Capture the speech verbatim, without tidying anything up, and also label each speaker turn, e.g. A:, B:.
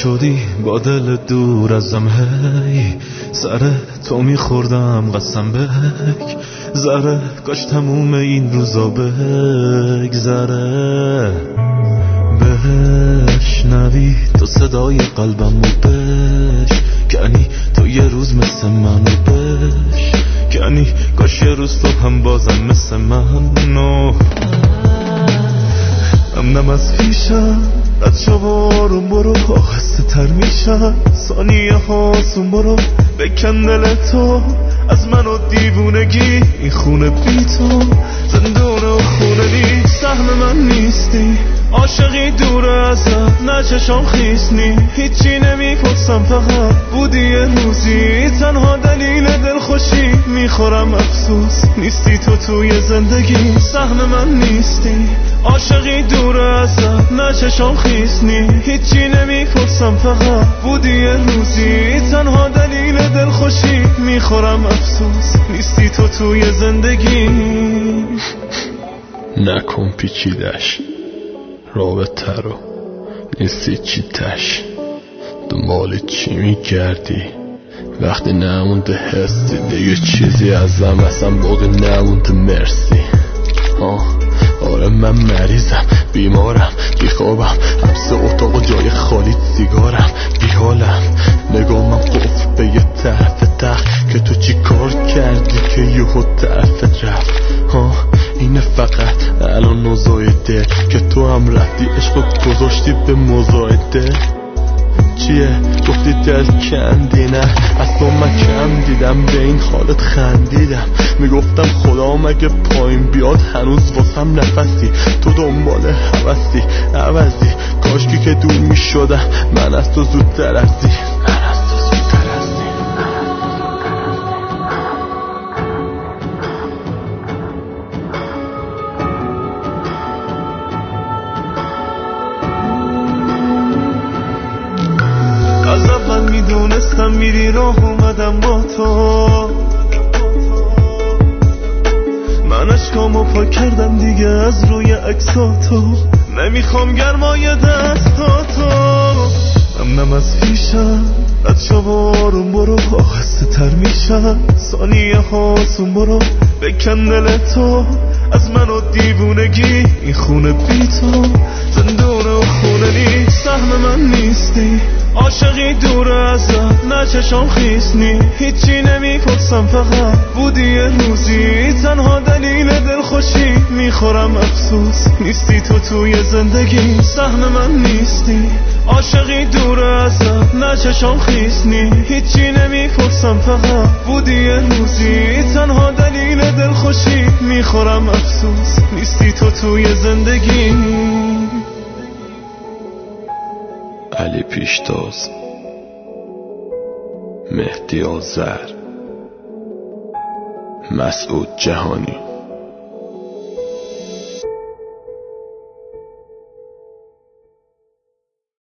A: شدی با دل دور ازم، هی سر تو میخوردم قسم بک ذره، کاش تموم این روزا بگذره. بشنوی تو صدای قلبم و بشکنی تو یه روز مثل منو بشکنی، کاش یه روز تو هم بازم مثل منو. امنم از پیشم قد شوارم برو، آهسته تر میشم ثانیه هاسون برو، بکن دل تو از من و دیوونگی، این خونه بی تو زندونه و خونه نی. سهم من نیستی عاشقی دور ازم، نه چشام خیس نی، هیچی نمیپرسم فقط بودی یه روزی، تنها دلیل دلخوشی میخورم افسوس نیستی تو توی زندگی. سهم من نیستی عاشقی دور ازم، نه چشام خیس نی، هیچی نمیپرسم فقط بودی یه روزی، تنها دلیل دلخوشی میخورم افسوس نیستی تو توی زندگی.
B: نکن پیچیدش رابطه رو، نیستی چی تش، دنبال چی میگردی وقتی نمونده حسی، دیگه چیزی ازم اصلا باقی نمونده مرسی. آه آره من مریضم بیمارم بیخوابم، حبس اتاق و جای خالی سیگارم بیحالم، نگامم قفل به یه طرف تخت که تو چی کار کردی که یهو طرفت رفت. ها اینه فقط الان نزایده که تو هم رفتی عشق گذاشتی به مزایده. چیه گفتی دل کندی، نه اصلا من کم دیدم به این حالت خندیدم، میگفتم خدا مگه پایین بیاد هنوز واسم نفسی، تو دنبال هوسی عوضی، کاشکی که دور میشدم من از تو زودتر ازی، من از تو زودتر ازی.
A: از اول میدونستم میری راه اومدم با تو، من اشکامو پاک کردم دیگه از روی عکساتو، نمیخوام گرمای دستاتو. امنم از پیشم قد شوارم برو، آهسته تر میشم ثانیه هاسون برو، بکن دل تو از من و دیوونگی، این خونه بی تو زندونه و خونه نی. سهم من نیستی عاشقی دور ازم، نه چشام خیس نی، هیچی نمیپرسم فقط بودی یه روزی، تنها دلیل دلخوشی میخورم افسوس نیستی تو توی زندگی. سهم من نیستی عاشقی دور ازم، نه چشام خیس نی، هیچی نمیپرسم فقط بودی یه روزی، تنها دلیل دلخوشی میخورم افسوس نیستی تو توی زندگی.
B: علی پیشتاز، مهدی آذر، مسعود جهانی.